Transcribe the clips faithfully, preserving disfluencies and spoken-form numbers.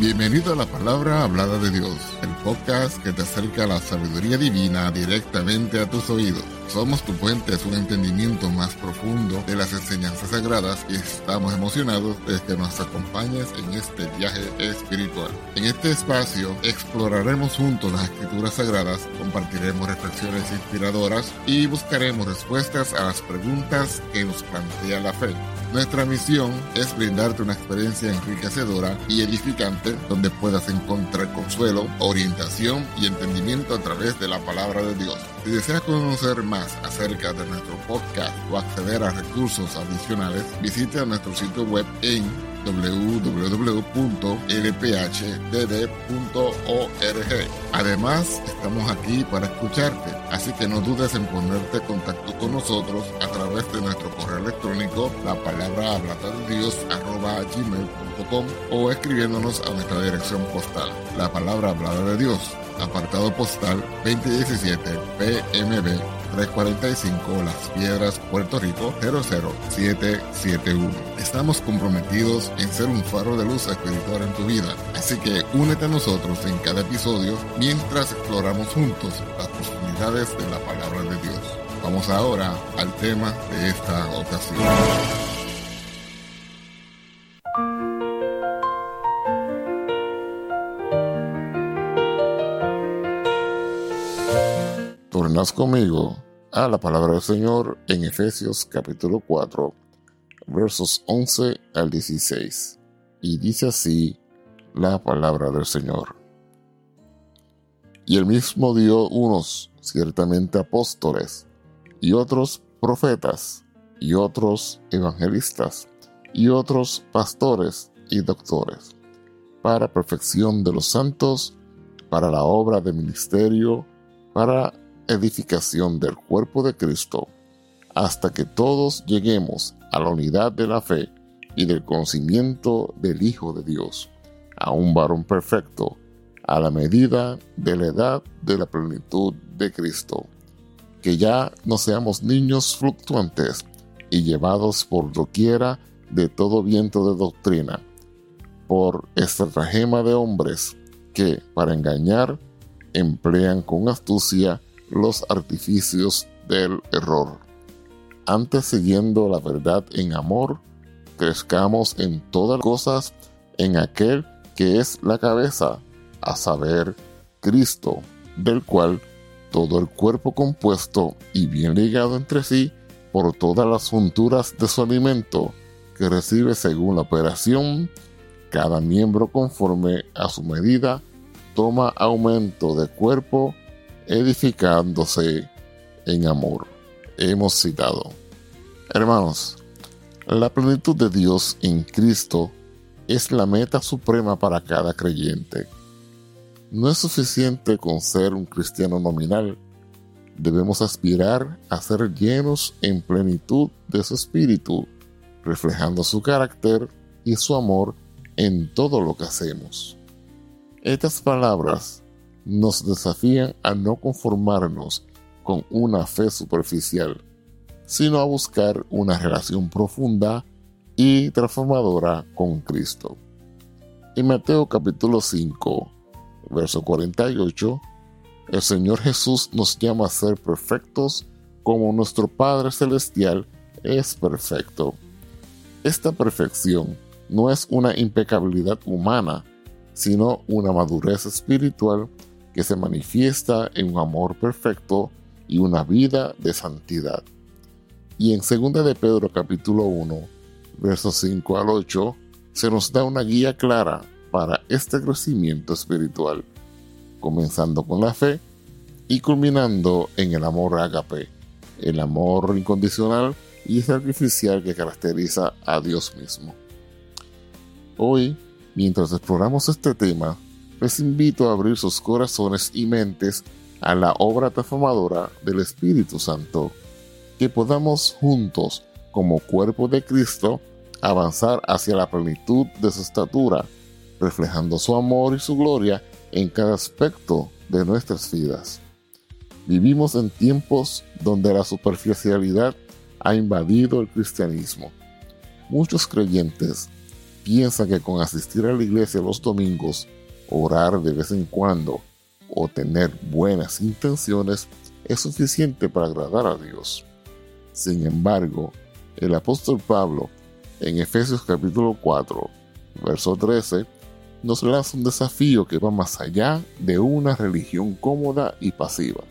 Bienvenido a la Palabra Hablada de Dios, el podcast que te acerca a la sabiduría divina directamente a tus oídos. Somos tu puente a un entendimiento más profundo de las enseñanzas sagradas y estamos emocionados de que nos acompañes en este viaje espiritual. En este espacio exploraremos juntos las escrituras sagradas, compartiremos reflexiones inspiradoras y buscaremos respuestas a las preguntas que nos plantea la fe. Nuestra misión es brindarte una experiencia enriquecedora y edificante donde puedas encontrar consuelo, orientación y entendimiento a través de la palabra de Dios. Si deseas conocer más acerca de nuestro podcast o acceder a recursos adicionales, visita nuestro sitio web en doble u doble u doble u punto l p h d d punto org. Además, estamos aquí para escucharte, así que no dudes en ponerte en contacto con nosotros a través de nuestro correo electrónico, la palabra hablada de Dios arroba gmail punto com, o escribiéndonos a nuestra dirección postal, la palabra hablada de Dios, apartado postal veinte diecisiete P M B trescientos cuarenta y cinco Las Piedras, Puerto Rico cero cero siete siete uno. Estamos comprometidos en ser un faro de luz espiritual en tu vida, así que únete a nosotros en cada episodio mientras exploramos juntos las profundidades de la palabra de Dios. Vamos ahora al tema de esta ocasión. Tornas conmigo a la palabra del Señor en Efesios capítulo cuatro, versos once al dieciséis. Y dice así la palabra del Señor. Y él mismo dio unos ciertamente apóstoles, y otros profetas, y otros evangelistas, y otros pastores y doctores, para perfección de los santos, para la obra de ministerio, para edificación del cuerpo de Cristo, hasta que todos lleguemos a la unidad de la fe y del conocimiento del Hijo de Dios, a un varón perfecto, a la medida de la edad de la plenitud de Cristo, que ya no seamos niños fluctuantes y llevados por doquiera de todo viento de doctrina, por estratagema de hombres que, para engañar, emplean con astucia los artificios del error. Antes, siguiendo la verdad en amor, crezcamos en todas cosas en aquel que es la cabeza, a saber, Cristo, del cual todo el cuerpo compuesto y bien ligado entre sí por todas las junturas de su alimento, que recibe según la operación, cada miembro conforme a su medida, toma aumento de cuerpo, edificándose en amor. Hemos citado. Hermanos, la plenitud de Dios en Cristo es la meta suprema para cada creyente. No es suficiente con ser un cristiano nominal. Debemos aspirar a ser llenos en plenitud de su espíritu, reflejando su carácter y su amor en todo lo que hacemos. Estas palabras nos desafían a no conformarnos con una fe superficial, sino a buscar una relación profunda y transformadora con Cristo. En Mateo capítulo cinco, verso cuarenta y ocho, el Señor Jesús nos llama a ser perfectos como nuestro Padre Celestial es perfecto. Esta perfección no es una impecabilidad humana, sino una madurez espiritual que se manifiesta en un amor perfecto y una vida de santidad. Y en segunda de Pedro capítulo uno, versos cinco al ocho, se nos da una guía clara para este crecimiento espiritual, comenzando con la fe y culminando en el amor ágape, el amor incondicional y sacrificial que caracteriza a Dios mismo. Hoy, mientras exploramos este tema, les invito a abrir sus corazones y mentes a la obra transformadora del Espíritu Santo, que podamos juntos, como cuerpo de Cristo, avanzar hacia la plenitud de su estatura, reflejando su amor y su gloria en cada aspecto de nuestras vidas. Vivimos en tiempos donde la superficialidad ha invadido el cristianismo. Muchos creyentes piensa que con asistir a la iglesia los domingos, orar de vez en cuando o tener buenas intenciones es suficiente para agradar a Dios. Sin embargo, el apóstol Pablo, en Efesios capítulo cuatro, verso trece, nos lanza un desafío que va más allá de una religión cómoda y pasiva.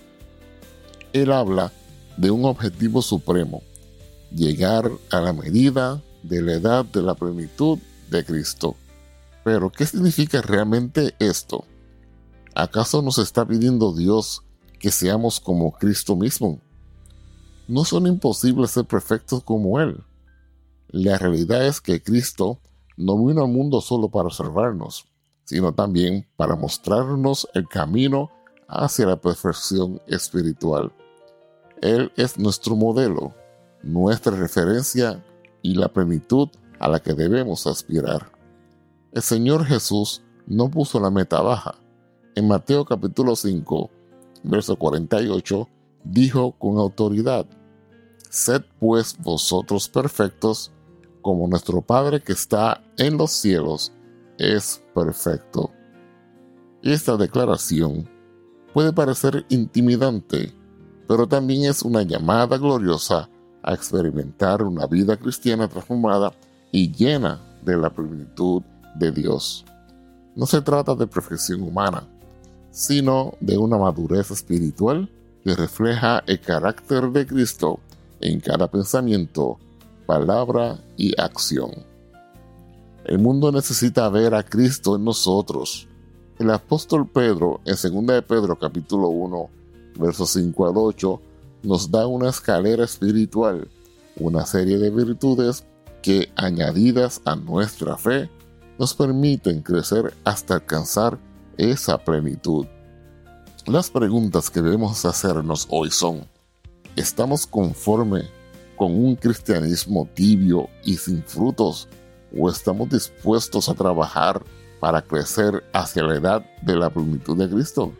Él habla de un objetivo supremo: llegar a la medida de la edad de la plenitud de Cristo. Pero, ¿qué significa realmente esto? ¿Acaso nos está pidiendo Dios que seamos como Cristo mismo? No son imposibles ser perfectos como Él. La realidad es que Cristo no vino al mundo solo para salvarnos, sino también para mostrarnos el camino hacia la perfección espiritual. Él es nuestro modelo, nuestra referencia y la plenitud a la que debemos aspirar. El Señor Jesús no puso la meta baja. En Mateo capítulo cinco, verso cuarenta y ocho, dijo con autoridad: «Sed pues vosotros perfectos, como nuestro Padre que está en los cielos es perfecto». Esta declaración puede parecer intimidante, pero también es una llamada gloriosa a experimentar una vida cristiana transformada y llena de la plenitud de Dios. No se trata de perfección humana, sino de una madurez espiritual que refleja el carácter de Cristo en cada pensamiento, palabra y acción. El mundo necesita ver a Cristo en nosotros. El apóstol Pedro, en segunda de Pedro capítulo uno, versos cinco al ocho, nos da una escalera espiritual, una serie de virtudes que, añadidas a nuestra fe, nos permiten crecer hasta alcanzar esa plenitud. Las preguntas que debemos hacernos hoy son: ¿estamos conforme con un cristianismo tibio y sin frutos, o estamos dispuestos a trabajar para crecer hacia la edad de la plenitud de Cristo?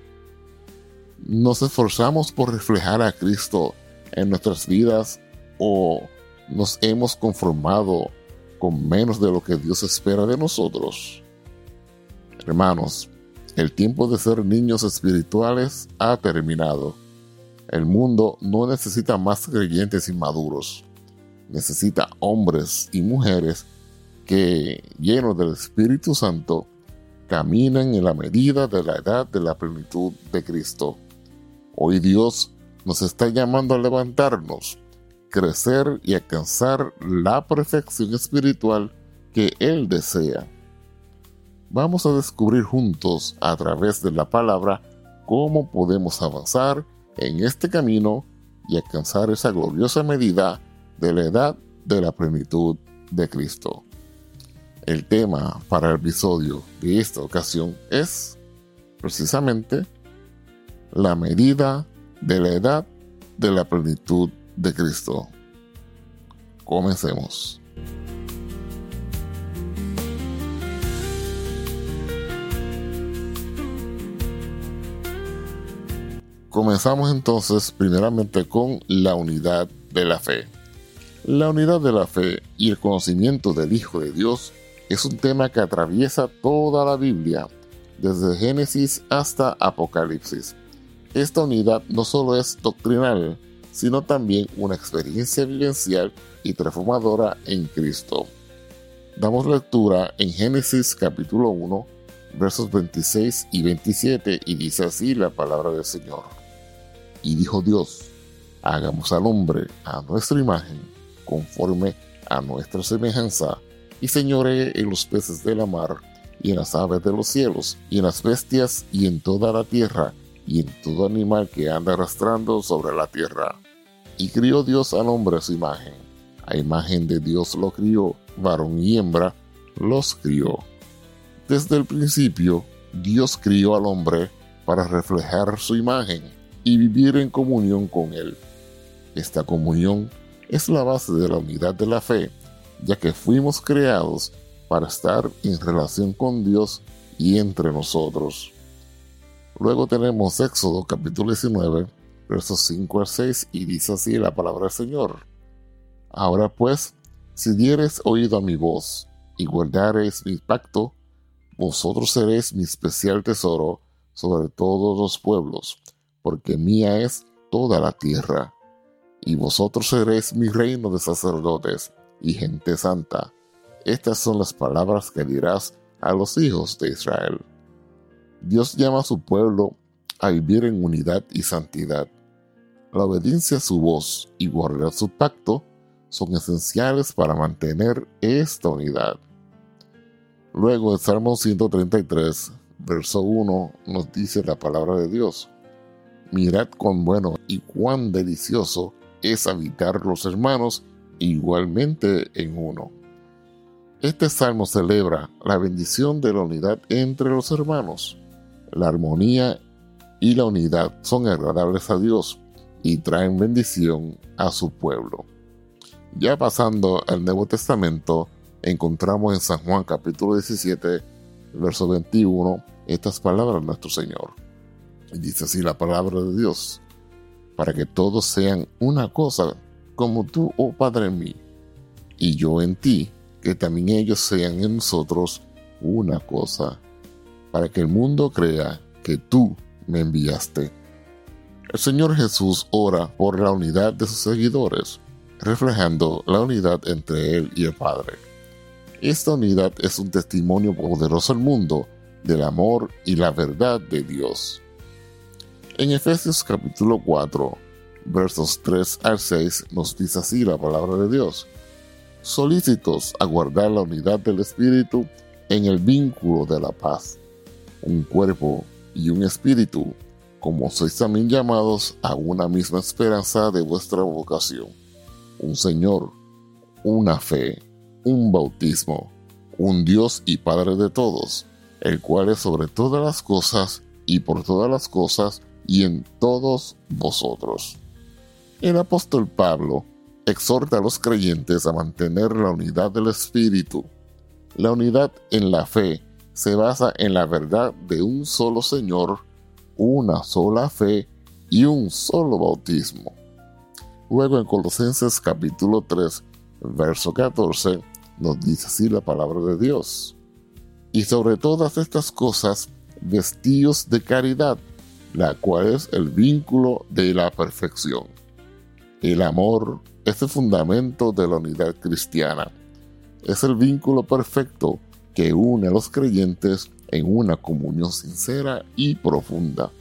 ¿Nos esforzamos por reflejar a Cristo en nuestras vidas, o nos hemos conformado con menos de lo que Dios espera de nosotros? Hermanos, el tiempo de ser niños espirituales ha terminado. El mundo no necesita más creyentes inmaduros. Necesita hombres y mujeres que, llenos del Espíritu Santo, caminan en la medida de la edad de la plenitud de Cristo. Hoy Dios nos está llamando a levantarnos, crecer y alcanzar la perfección espiritual que Él desea. Vamos a descubrir juntos, a través de la palabra, cómo podemos avanzar en este camino y alcanzar esa gloriosa medida de la edad de la plenitud de Cristo. El tema para el episodio de esta ocasión es precisamente la medida de la edad de la plenitud de Cristo. Comencemos. Comenzamos entonces primeramente con la unidad de la fe. La unidad de la fe y el conocimiento del Hijo de Dios es un tema que atraviesa toda la Biblia, desde Génesis hasta Apocalipsis. Esta unidad no solo es doctrinal, sino también una experiencia vivencial y transformadora en Cristo. Damos lectura en Génesis capítulo uno, versos veintiséis y veintisiete, y dice así la palabra del Señor. Y dijo Dios: hagamos al hombre a nuestra imagen, conforme a nuestra semejanza, y señoree en los peces de la mar, y en las aves de los cielos, y en las bestias, y en toda la tierra, y en todo animal que anda arrastrando sobre la tierra. Y crió Dios al hombre a su imagen. A imagen de Dios lo crió, varón y hembra los crió. Desde el principio, Dios crió al hombre para reflejar su imagen y vivir en comunión con él. Esta comunión es la base de la unidad de la fe, ya que fuimos creados para estar en relación con Dios y entre nosotros. Luego tenemos Éxodo capítulo diecinueve, versos cinco al seis, y dice así la palabra del Señor. Ahora pues, si dieres oído a mi voz, y guardareis mi pacto, vosotros seréis mi especial tesoro sobre todos los pueblos, porque mía es toda la tierra. Y vosotros seréis mi reino de sacerdotes y gente santa. Estas son las palabras que dirás a los hijos de Israel. Dios llama a su pueblo a vivir en unidad y santidad. La obediencia a su voz y guardar su pacto son esenciales para mantener esta unidad. Luego el Salmo ciento treinta y tres, verso uno, nos dice la palabra de Dios: mirad cuán bueno y cuán delicioso es habitar los hermanos igualmente en uno. Este salmo celebra la bendición de la unidad entre los hermanos. La armonía y la unidad son agradables a Dios y traen bendición a su pueblo. Ya pasando al Nuevo Testamento, encontramos en San Juan capítulo diecisiete, verso veintiuno, estas palabras de nuestro Señor. Y dice así la palabra de Dios: para que todos sean una cosa, como tú, oh Padre, en mí, y yo en ti, que también ellos sean en nosotros una cosa, para que el mundo crea que tú me enviaste. El Señor Jesús ora por la unidad de sus seguidores, reflejando la unidad entre Él y el Padre. Esta unidad es un testimonio poderoso al mundo del amor y la verdad de Dios. En Efesios capítulo cuatro, versos tres al seis, nos dice así la palabra de Dios: solícitos a guardar la unidad del Espíritu en el vínculo de la paz, un cuerpo y un espíritu, como sois también llamados a una misma esperanza de vuestra vocación, un Señor, una fe, un bautismo, un Dios y Padre de todos, el cual es sobre todas las cosas y por todas las cosas y en todos vosotros. El apóstol Pablo exhorta a los creyentes a mantener la unidad del Espíritu. La unidad en la fe se basa en la verdad de un solo Señor, una sola fe y un solo bautismo. Luego en Colosenses capítulo tres, verso catorce, nos dice así la palabra de Dios: y sobre todas estas cosas, vestíos de caridad, la cual es el vínculo de la perfección. El amor es el fundamento de la unidad cristiana. Es el vínculo perfecto que une a los creyentes en una comunión sincera y profunda.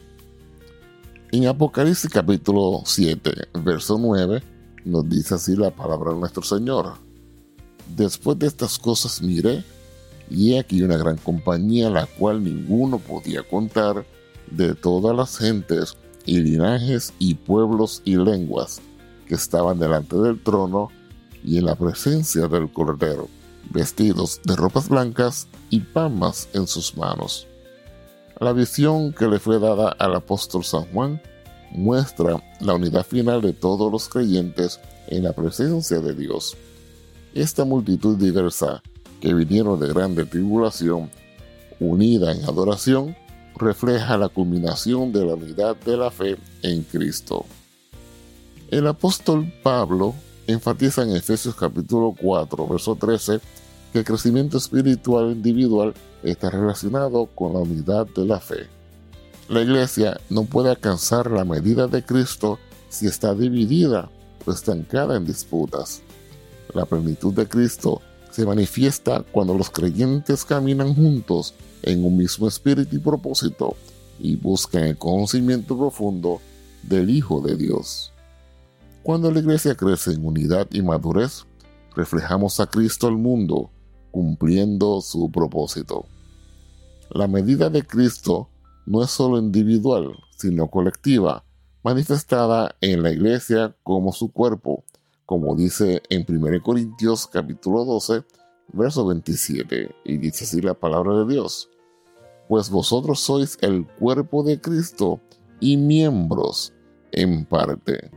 En Apocalipsis capítulo siete, verso nueve, nos dice así la palabra de nuestro Señor: después de estas cosas miré, y he aquí una gran compañía, la cual ninguno podía contar, de todas las gentes y linajes y pueblos y lenguas, que estaban delante del trono y en la presencia del Cordero, vestidos de ropas blancas y palmas en sus manos. La visión que le fue dada al apóstol San Juan muestra la unidad final de todos los creyentes en la presencia de Dios. Esta multitud diversa que vinieron de grande tribulación, unida en adoración, refleja la culminación de la unidad de la fe en Cristo. El apóstol Pablo enfatiza en Efesios capítulo cuatro, verso trece, que el crecimiento espiritual individual está relacionado con la unidad de la fe. La iglesia no puede alcanzar la medida de Cristo si está dividida o estancada en disputas. La plenitud de Cristo se manifiesta cuando los creyentes caminan juntos en un mismo espíritu y propósito y buscan el conocimiento profundo del Hijo de Dios. Cuando la iglesia crece en unidad y madurez, reflejamos a Cristo al mundo, cumpliendo su propósito. La medida de Cristo no es solo individual, sino colectiva, manifestada en la iglesia como su cuerpo, como dice en primera Corintios capítulo doce, verso veintisiete, y dice así la palabra de Dios: pues vosotros sois el cuerpo de Cristo y miembros en parte.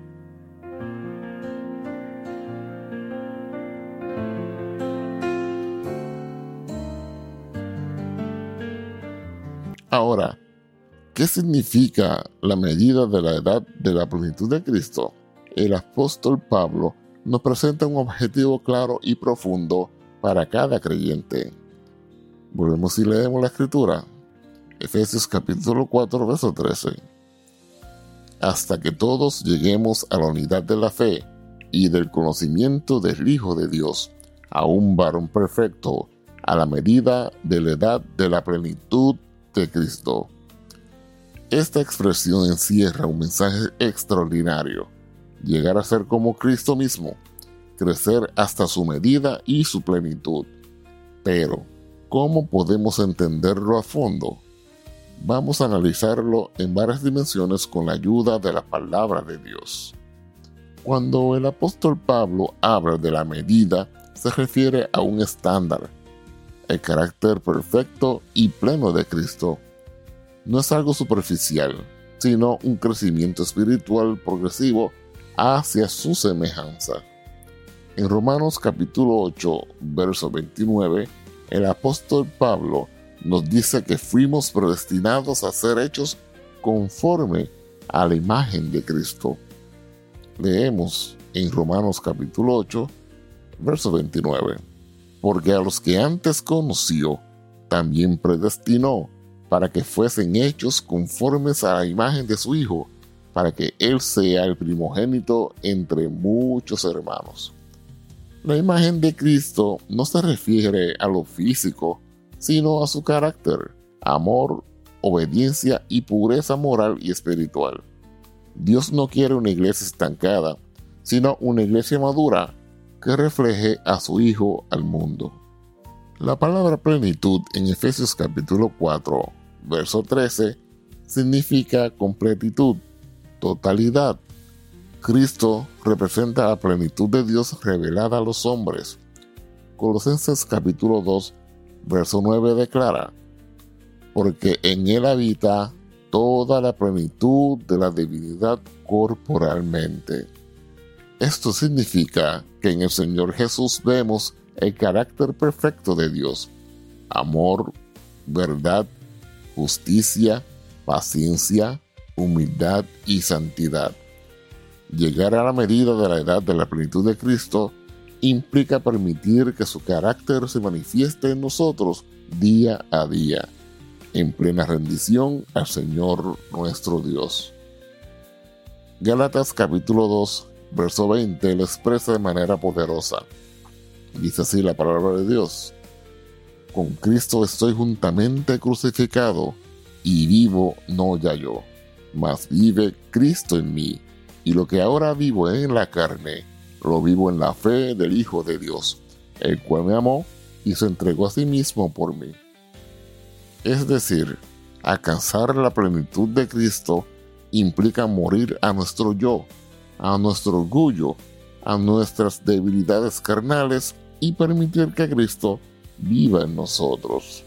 Ahora, ¿qué significa la medida de la edad de la plenitud de Cristo? El apóstol Pablo nos presenta un objetivo claro y profundo para cada creyente. Volvemos y leemos la escritura. Efesios capítulo cuatro, verso trece. Hasta que todos lleguemos a la unidad de la fe y del conocimiento del Hijo de Dios, a un varón perfecto, a la medida de la edad de la plenitud de Cristo. Esta expresión encierra un mensaje extraordinario: llegar a ser como Cristo mismo, crecer hasta su medida y su plenitud. Pero, ¿cómo podemos entenderlo a fondo? Vamos a analizarlo en varias dimensiones con la ayuda de la palabra de Dios. Cuando el apóstol Pablo habla de la medida, se refiere a un estándar, el carácter perfecto y pleno de Cristo. No es algo superficial, sino un crecimiento espiritual progresivo hacia su semejanza. En Romanos capítulo ocho, verso veintinueve, el apóstol Pablo nos dice que fuimos predestinados a ser hechos conforme a la imagen de Cristo. Leemos en Romanos capítulo ocho, verso veintinueve. Porque a los que antes conoció, también predestinó, para que fuesen hechos conformes a la imagen de su Hijo, para que Él sea el primogénito entre muchos hermanos. La imagen de Cristo no se refiere a lo físico, sino a su carácter, amor, obediencia y pureza moral y espiritual. Dios no quiere una iglesia estancada, sino una iglesia madura que refleje a su Hijo al mundo. La palabra plenitud en Efesios capítulo cuatro, verso trece, significa completitud, totalidad. Cristo representa la plenitud de Dios revelada a los hombres. Colosenses capítulo dos, verso nueve declara: porque en Él habita toda la plenitud de la divinidad corporalmente. Esto significa que en el Señor Jesús vemos el carácter perfecto de Dios: amor, verdad, justicia, paciencia, humildad y santidad. Llegar a la medida de la edad de la plenitud de Cristo implica permitir que su carácter se manifieste en nosotros día a día, en plena rendición al Señor nuestro Dios. Gálatas capítulo dos, verso veinte lo expresa de manera poderosa. Dice así la palabra de Dios: con Cristo estoy juntamente crucificado, y vivo no ya yo, mas vive Cristo en mí, y lo que ahora vivo en la carne, lo vivo en la fe del Hijo de Dios, el cual me amó y se entregó a sí mismo por mí. Es decir, alcanzar la plenitud de Cristo implica morir a nuestro yo, a nuestro orgullo, a nuestras debilidades carnales y permitir que Cristo viva en nosotros.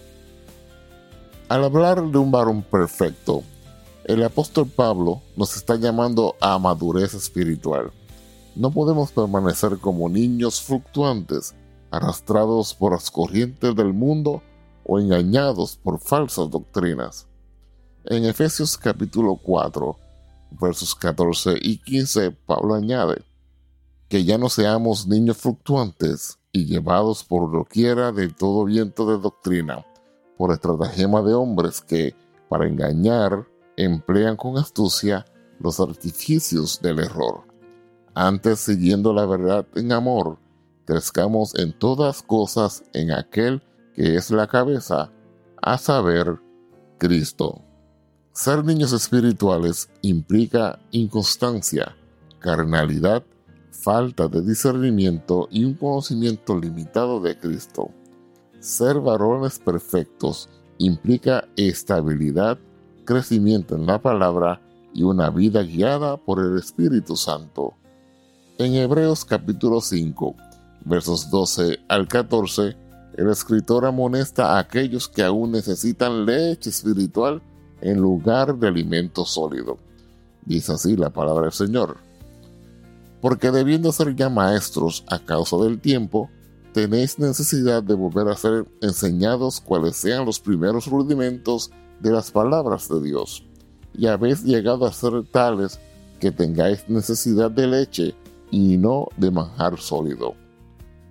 Al hablar de un varón perfecto, el apóstol Pablo nos está llamando a madurez espiritual. No podemos permanecer como niños fluctuantes, arrastrados por las corrientes del mundo o engañados por falsas doctrinas. En Efesios capítulo cuatro, versos catorce y quince, Pablo añade: que ya no seamos niños fluctuantes y llevados por doquiera de todo viento de doctrina, por estratagema de hombres que, para engañar, emplean con astucia los artificios del error. Antes, siguiendo la verdad en amor, crezcamos en todas cosas en aquel que es la cabeza, a saber, Cristo. Ser niños espirituales implica inconstancia, carnalidad, falta de discernimiento y un conocimiento limitado de Cristo. Ser varones perfectos implica estabilidad, crecimiento en la palabra y una vida guiada por el Espíritu Santo. En Hebreos capítulo cinco, versos doce al catorce, el escritor amonesta a aquellos que aún necesitan leche espiritual en lugar de alimento sólido. Dice así la palabra del Señor: porque debiendo ser ya maestros a causa del tiempo, tenéis necesidad de volver a ser enseñados cuáles sean los primeros rudimentos de las palabras de Dios, y habéis llegado a ser tales que tengáis necesidad de leche y no de manjar sólido,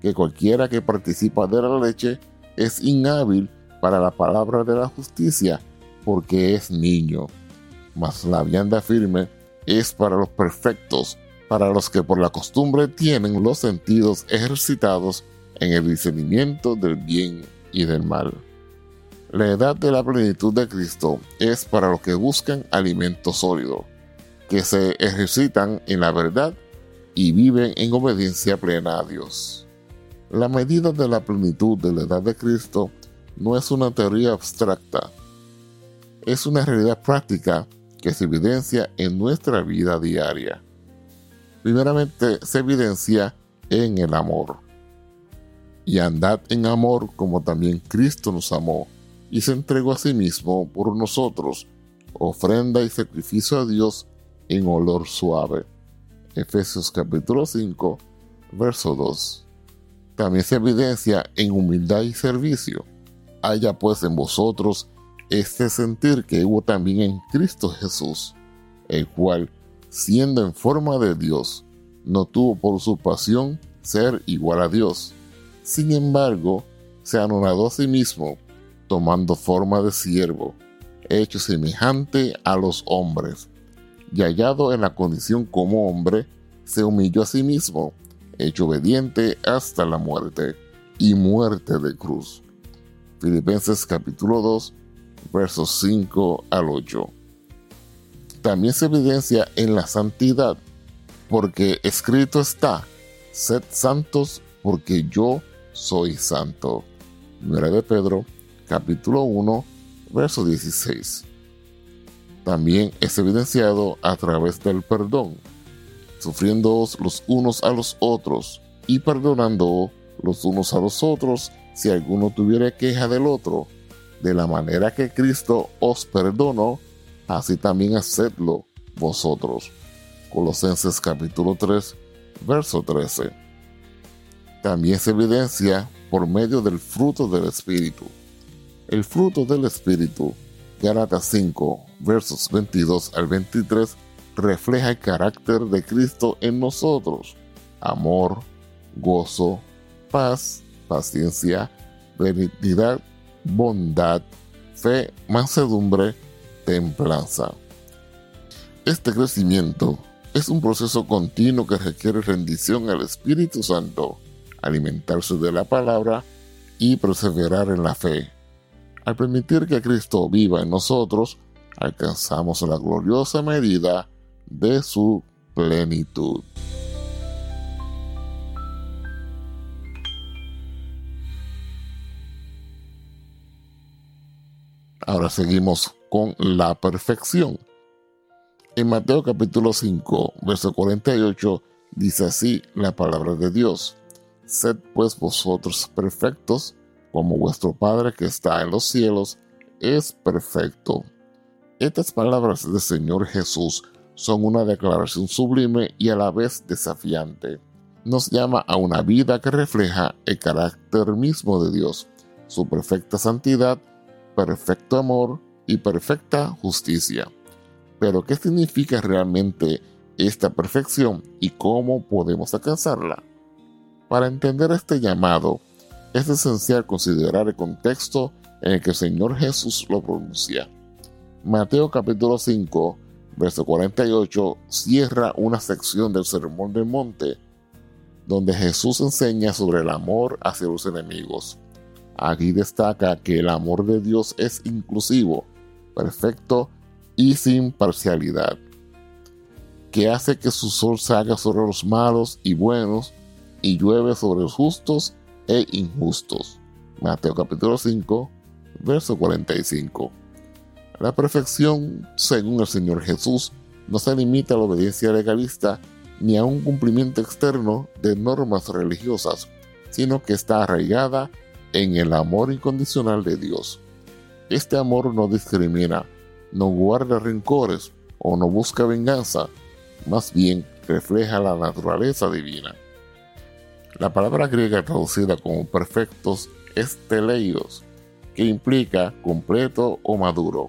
que cualquiera que participa de la leche es inhábil para la palabra de la justicia, porque es niño. Mas la vianda firme es para los perfectos, para los que por la costumbre tienen los sentidos ejercitados en el discernimiento del bien y del mal. La edad de la plenitud de Cristo es para los que buscan alimento sólido, que se ejercitan en la verdad y viven en obediencia plena a Dios. La medida de la plenitud de la edad de Cristo no es una teoría abstracta, es una realidad práctica que se evidencia en nuestra vida diaria. Primeramente, se evidencia en el amor. Y andad en amor como también Cristo nos amó y se entregó a sí mismo por nosotros, ofrenda y sacrificio a Dios en olor suave. Efesios capítulo cinco, verso dos. También se evidencia en humildad y servicio. Haya pues en vosotros este sentir que hubo también en Cristo Jesús, el cual, siendo en forma de Dios, no tuvo por usurpación ser igual a Dios. Sin embargo, se anonadó a sí mismo, tomando forma de siervo, hecho semejante a los hombres, y hallado en la condición como hombre, se humilló a sí mismo, hecho obediente hasta la muerte, y muerte de cruz. Filipenses capítulo dos, versos cinco al ocho. También se evidencia en la santidad, porque escrito está: sed santos, porque yo soy santo. Primera de Pedro, capítulo uno, verso dieciséis. También es evidenciado a través del perdón, sufriéndoos los unos a los otros y perdonando los unos a los otros si alguno tuviera queja del otro. De la manera que Cristo os perdonó, así también hacedlo vosotros. Colosenses capítulo tres, verso trece. También se evidencia por medio del fruto del Espíritu. El fruto del Espíritu, Gálatas cinco, versos veintidós al veintitrés, refleja el carácter de Cristo en nosotros: amor, gozo, paz, paciencia, benignidad, bondad, fe, mansedumbre, templanza. Este crecimiento es un proceso continuo que requiere rendición al Espíritu Santo, alimentarse de la palabra y perseverar en la fe. Al permitir que Cristo viva en nosotros, alcanzamos la gloriosa medida de su plenitud. Ahora seguimos con la perfección. En Mateo capítulo cinco, verso cuarenta y ocho, dice así la palabra de Dios: Sed pues vosotros perfectos, como vuestro Padre que está en los cielos es perfecto. Estas palabras del Señor Jesús son una declaración sublime y a la vez desafiante. Nos llama a una vida que refleja el carácter mismo de Dios, su perfecta santidad, perfecto amor y perfecta justicia. Pero, ¿qué significa realmente esta perfección y cómo podemos alcanzarla? Para entender este llamado, es esencial considerar el contexto en el que el Señor Jesús lo pronuncia. Mateo capítulo cinco, verso cuarenta y ocho, cierra una sección del Sermón del Monte, donde Jesús enseña sobre el amor hacia los enemigos. Aquí destaca que el amor de Dios es inclusivo, perfecto y sin parcialidad, que hace que su sol salga sobre los malos y buenos y llueve sobre los justos e injustos. Mateo capítulo cinco, verso cuarenta y cinco. La perfección, según el Señor Jesús, no se limita a la obediencia legalista ni a un cumplimiento externo de normas religiosas, sino que está arraigada en el amor incondicional de Dios. Este amor no discrimina, no guarda rencores o no busca venganza, más bien refleja la naturaleza divina. La palabra griega traducida como perfectos es teleios, que implica completo o maduro.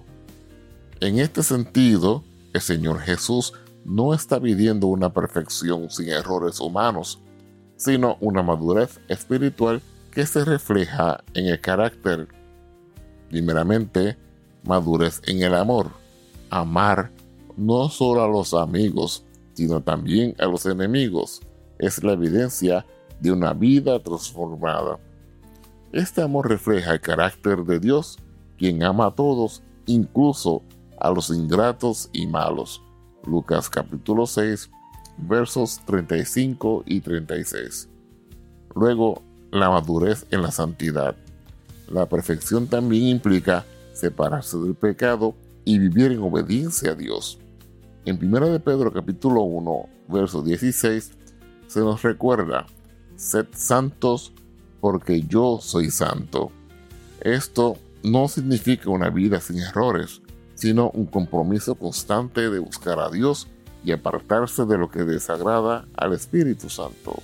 En este sentido, el Señor Jesús no está pidiendo una perfección sin errores humanos, sino una madurez espiritual que se refleja en el carácter. Primeramente, madurez en el amor. Amar no solo a los amigos, sino también a los enemigos, es la evidencia de una vida transformada. Este amor refleja el carácter de Dios, quien ama a todos, incluso a los ingratos y malos. Lucas capítulo seis, versos treinta y cinco y treinta y seis. Luego, la madurez en la santidad. La perfección también implica separarse del pecado y vivir en obediencia a Dios. En primera de Pedro capítulo uno, verso dieciséis, se nos recuerda: sed santos porque yo soy santo. Esto no significa una vida sin errores, sino un compromiso constante de buscar a Dios y apartarse de lo que desagrada al Espíritu Santo.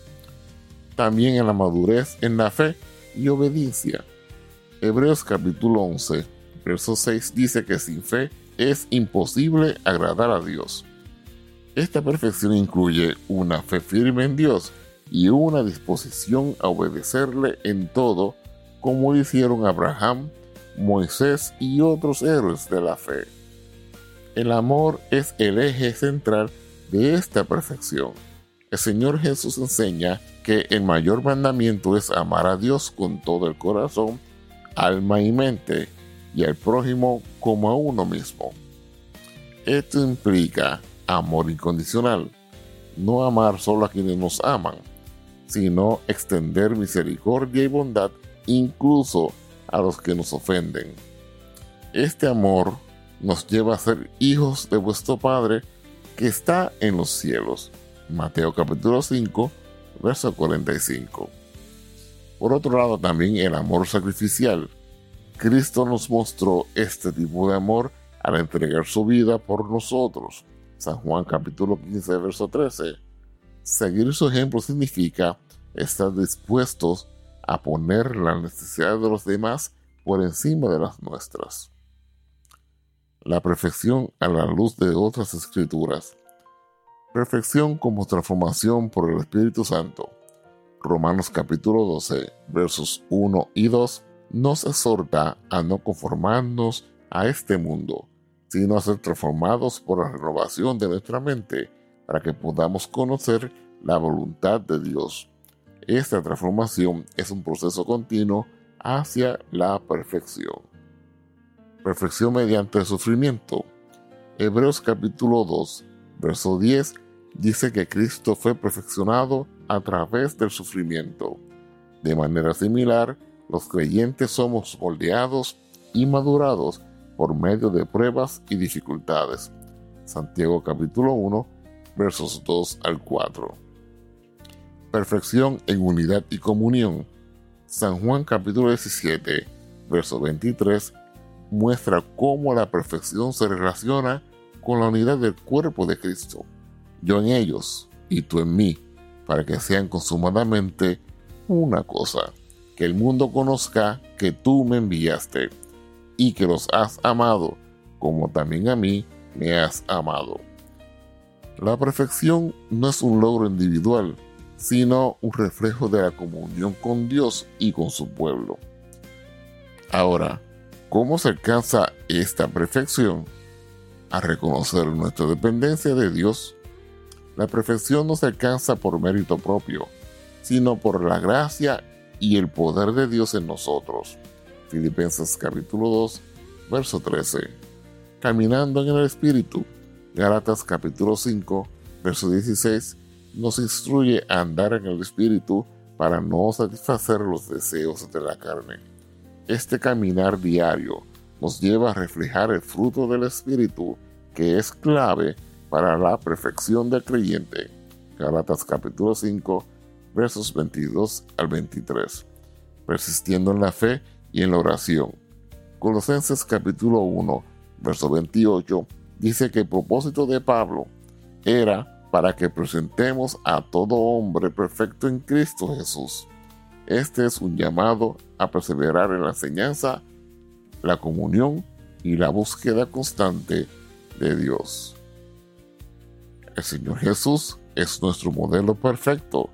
También en la madurez en la fe y obediencia. Hebreos capítulo once, verso seis dice que sin fe es imposible agradar a Dios. Esta perfección incluye una fe firme en Dios y una disposición a obedecerle en todo, como lo hicieron Abraham, Moisés y otros héroes de la fe. El amor es el eje central de esta perfección. El Señor Jesús enseña que el mayor mandamiento es amar a Dios con todo el corazón, alma y mente, y al prójimo como a uno mismo. Esto implica amor incondicional, no amar solo a quienes nos aman, sino extender misericordia y bondad incluso a los que nos ofenden. Este amor nos lleva a ser hijos de vuestro Padre que está en los cielos. Mateo capítulo cinco, verso cuarenta y cinco. Por otro lado, también el amor sacrificial. Cristo nos mostró este tipo de amor al entregar su vida por nosotros. San Juan capítulo quince, verso trece. Seguir su ejemplo significa estar dispuestos a poner la necesidad de los demás por encima de las nuestras. La perfección a la luz de otras escrituras. Perfección como transformación por el Espíritu Santo. Romanos capítulo doce, versos uno y dos, nos exhorta a no conformarnos a este mundo, sino a ser transformados por la renovación de nuestra mente, para que podamos conocer la voluntad de Dios. Esta transformación es un proceso continuo hacia la perfección. Perfección mediante el sufrimiento. Hebreos capítulo dos, verso diez, dice que Cristo fue perfeccionado a través del sufrimiento. De manera similar, los creyentes somos moldeados y madurados por medio de pruebas y dificultades. Santiago capítulo uno, versos dos al cuatro. Perfección en unidad y comunión. San Juan capítulo diecisiete, verso veintitrés, muestra cómo la perfección se relaciona con la unidad del cuerpo de Cristo. Yo en ellos y tú en mí, para que sean consumadamente una cosa, que el mundo conozca que tú me enviaste y que los has amado, como también a mí me has amado. La perfección no es un logro individual, sino un reflejo de la comunión con Dios y con su pueblo. Ahora, ¿cómo se alcanza esta perfección? A reconocer nuestra dependencia de Dios. La perfección no se alcanza por mérito propio, sino por la gracia y el poder de Dios en nosotros. Filipenses capítulo dos, verso trece. Caminando en el Espíritu. Gálatas capítulo cinco, verso dieciséis, nos instruye a andar en el Espíritu para no satisfacer los deseos de la carne. Este caminar diario nos lleva a reflejar el fruto del Espíritu, que es clave para la perfección del creyente. Gálatas capítulo cinco, versos veintidós al veintitrés. Persistiendo en la fe y en la oración. Colosenses capítulo uno, verso veintiocho, dice que el propósito de Pablo era para que presentemos a todo hombre perfecto en Cristo Jesús. Este es un llamado a perseverar en la enseñanza, la comunión y la búsqueda constante de Dios. El Señor Jesús es nuestro modelo perfecto.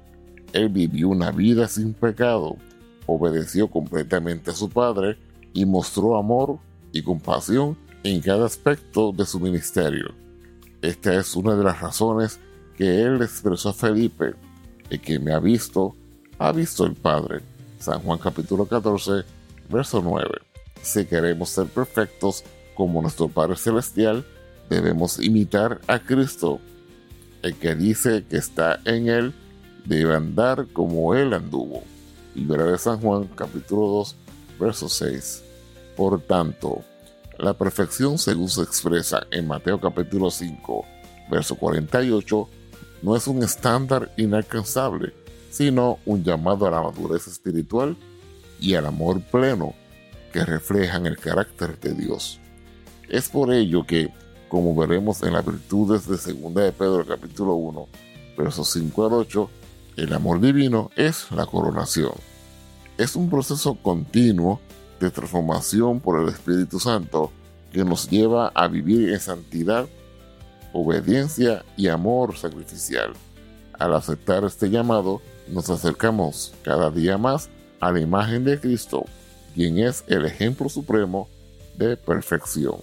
Él vivió una vida sin pecado, obedeció completamente a su Padre y mostró amor y compasión en cada aspecto de su ministerio. Esta es una de las razones que Él expresó a Felipe: el que me ha visto, ha visto el Padre. San Juan capítulo catorce, verso nueve. Si queremos ser perfectos como nuestro Padre Celestial, debemos imitar a Cristo. El que dice que está en Él debe andar como Él anduvo. Primera de San Juan capítulo dos, verso seis. Por tanto, la perfección, según se expresa en Mateo capítulo cinco, verso cuarenta y ocho, no es un estándar inalcanzable, sino un llamado a la madurez espiritual y al amor pleno que reflejan el carácter de Dios. Es por ello que, como veremos en las virtudes de segunda de Pedro capítulo uno, versos cinco al ocho, el amor divino es la coronación. Es un proceso continuo de transformación por el Espíritu Santo que nos lleva a vivir en santidad, obediencia y amor sacrificial. Al aceptar este llamado, nos acercamos cada día más a la imagen de Cristo, quien es el ejemplo supremo de perfección.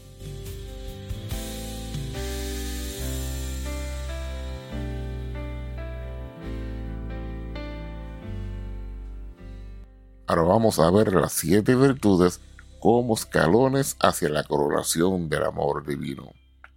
Ahora vamos a ver las siete virtudes como escalones hacia la coronación del amor divino.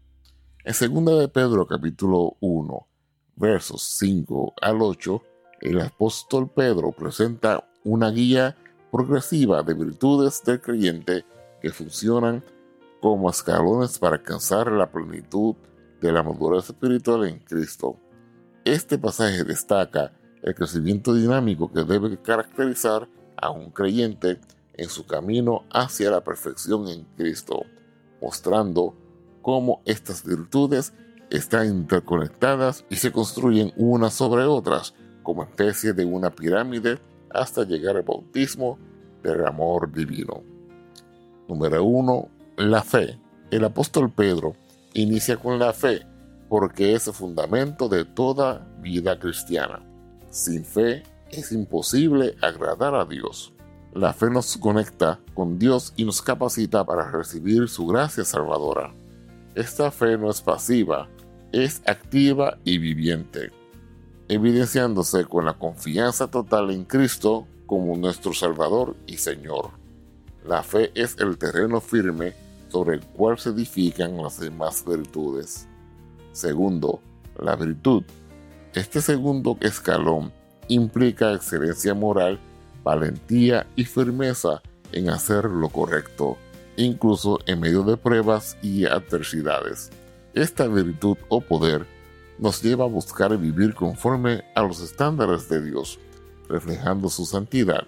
En segunda de Pedro capítulo uno, versos cinco al ocho, el apóstol Pedro presenta una guía progresiva de virtudes del creyente que funcionan como escalones para alcanzar la plenitud de la madurez espiritual en Cristo. Este pasaje destaca el crecimiento dinámico que debe caracterizar a un creyente en su camino hacia la perfección en Cristo, mostrando cómo estas virtudes están interconectadas y se construyen unas sobre otras como especie de una pirámide hasta llegar al bautismo del amor divino. Número uno. La fe. El apóstol Pedro inicia con la fe porque es el fundamento de toda vida cristiana. Sin fe es imposible agradar a Dios. La fe nos conecta con Dios y nos capacita para recibir su gracia salvadora. Esta fe no es pasiva, es activa y viviente, evidenciándose con la confianza total en Cristo como nuestro Salvador y Señor. La fe es el terreno firme sobre el cual se edifican las demás virtudes. Segundo, la virtud. Este segundo escalón implica excelencia moral, valentía y firmeza en hacer lo correcto, incluso en medio de pruebas y adversidades. Esta virtud o poder nos lleva a buscar vivir conforme a los estándares de Dios, reflejando su santidad.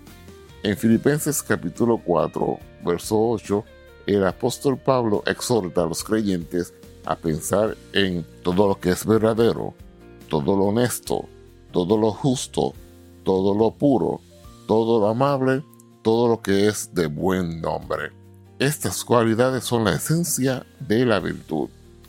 En Filipenses capítulo cuatro, verso ocho, el apóstol Pablo exhorta a los creyentes a pensar en todo lo que es verdadero, todo lo honesto, todo lo justo, todo lo puro, todo lo amable, todo lo que es de buen nombre. Estas cualidades son la esencia de la virtud.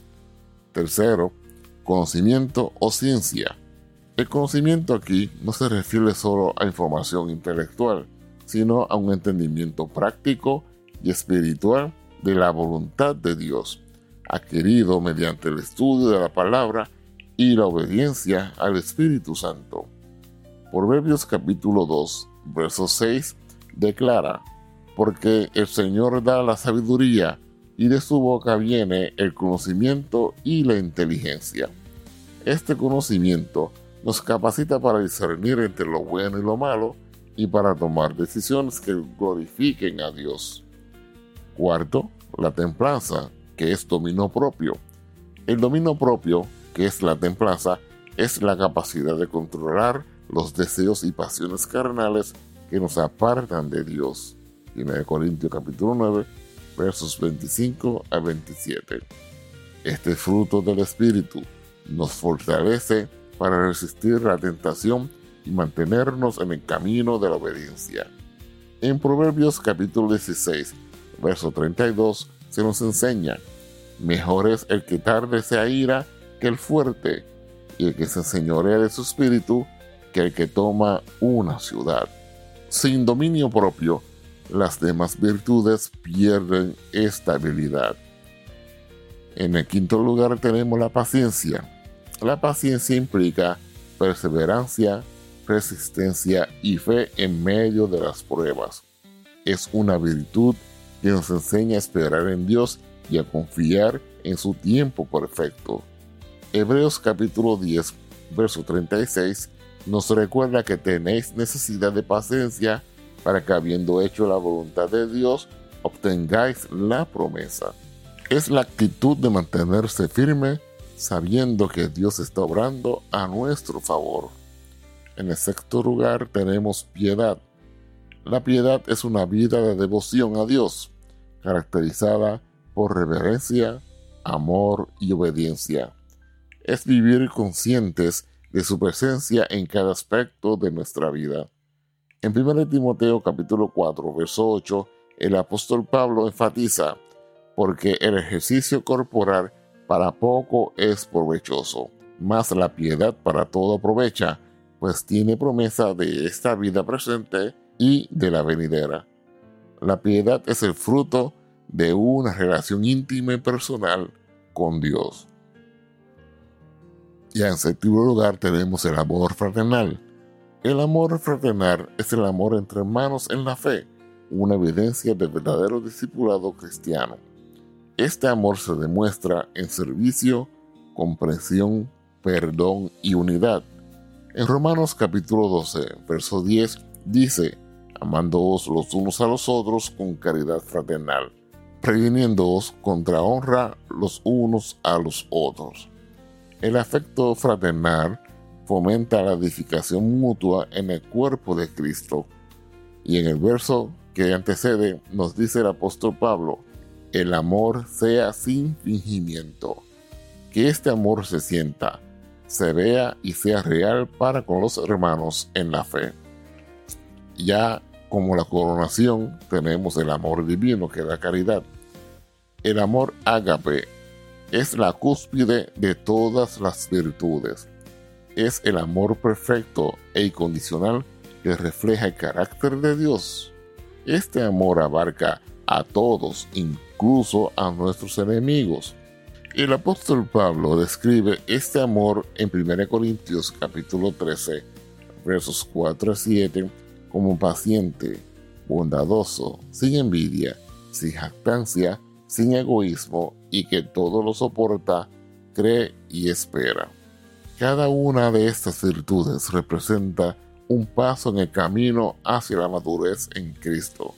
Tercero, conocimiento o ciencia. El conocimiento aquí no se refiere solo a información intelectual, sino a un entendimiento práctico y espiritual de la voluntad de Dios, adquirido mediante el estudio de la palabra y la obediencia al Espíritu Santo. Proverbios capítulo dos, verso seis, declara: porque el Señor da la sabiduría, y de su boca viene el conocimiento y la inteligencia. Este conocimiento nos capacita para discernir entre lo bueno y lo malo, y para tomar decisiones que glorifiquen a Dios. Cuarto, la templanza, que es dominio propio. El dominio propio, que es la templanza, es la capacidad de controlar los deseos y pasiones carnales que nos apartan de Dios. Primera de Corintios capítulo nueve, versos veinticinco a veintisiete. Este fruto del Espíritu nos fortalece para resistir la tentación y mantenernos en el camino de la obediencia. En Proverbios capítulo dieciséis, verso treinta y dos, se nos enseña: mejor es el que tarde se aira que el fuerte, y el que se enseñorea de su espíritu que el que toma una ciudad. Sin dominio propio, las demás virtudes pierden estabilidad. En el quinto lugar tenemos la paciencia. La paciencia implica perseverancia, resistencia y fe en medio de las pruebas. Es una virtud que nos enseña a esperar en Dios y a confiar en su tiempo perfecto. Hebreos capítulo diez, verso treinta y seis, nos recuerda que tenéis necesidad de paciencia para que, habiendo hecho la voluntad de Dios, obtengáis la promesa. Es la actitud de mantenerse firme, sabiendo que Dios está obrando a nuestro favor. En el sexto lugar tenemos piedad. La piedad es una vida de devoción a Dios, caracterizada por reverencia, amor y obediencia. Es vivir conscientes de su presencia en cada aspecto de nuestra vida. En primera Timoteo capítulo cuatro, verso ocho, el apóstol Pablo enfatiza: porque el ejercicio corporal para poco es provechoso, mas la piedad para todo aprovecha, pues tiene promesa de esta vida presente y de la venidera. La piedad es el fruto de una relación íntima y personal con Dios. Ya en séptimo lugar tenemos el amor fraternal. El amor fraternal es el amor entre hermanos en la fe, una evidencia del verdadero discipulado cristiano. Este amor se demuestra en servicio, comprensión, perdón y unidad. En Romanos capítulo doce, verso diez, dice: amándoos los unos a los otros con caridad fraternal, previniéndoos contra honra los unos a los otros. El afecto fraternal fomenta la edificación mutua en el cuerpo de Cristo. Y en el verso que antecede nos dice el apóstol Pablo: el amor sea sin fingimiento. Que este amor se sienta, se vea y sea real para con los hermanos en la fe. Ya como la coronación tenemos el amor divino, que es la caridad. El amor ágape es la cúspide de todas las virtudes. Es el amor perfecto e incondicional que refleja el carácter de Dios. Este amor abarca a todos, incluso a nuestros enemigos. El apóstol Pablo describe este amor en primera Corintios capítulo trece, versos cuatro a siete, como paciente, bondadoso, sin envidia, sin jactancia, sin egoísmo, y que todo lo soporta, cree y espera. Cada una de estas virtudes representa un paso en el camino hacia la madurez en Cristo.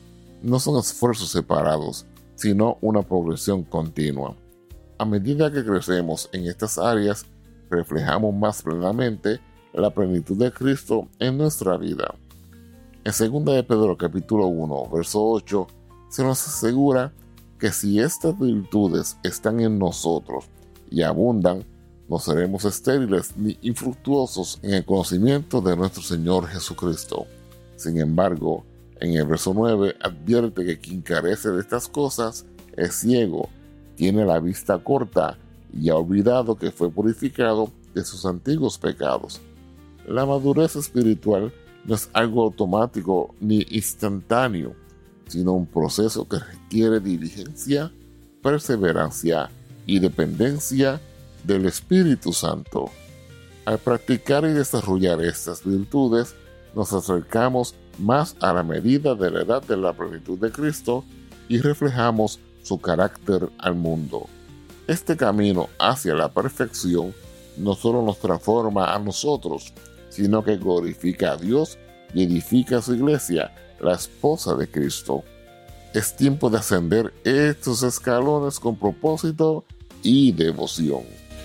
No son esfuerzos separados, sino una progresión continua. A medida que crecemos en estas áreas, reflejamos más plenamente la plenitud de Cristo en nuestra vida. En segunda de Pedro capítulo uno, verso ocho, se nos asegura que si estas virtudes están en nosotros y abundan, no seremos estériles ni infructuosos en el conocimiento de nuestro Señor Jesucristo. Sin embargo, en el verso nueve advierte que quien carece de estas cosas es ciego, tiene la vista corta y ha olvidado que fue purificado de sus antiguos pecados. La madurez espiritual no es algo automático ni instantáneo, sino un proceso que requiere diligencia, perseverancia y dependencia del Espíritu Santo. Al practicar y desarrollar estas virtudes, nos acercamos más a la medida de la edad de la plenitud de Cristo y reflejamos su carácter al mundo. Este camino hacia la perfección no solo nos transforma a nosotros, sino que glorifica a Dios y edifica a su iglesia, la esposa de Cristo. Es tiempo de ascender estos escalones con propósito y devoción.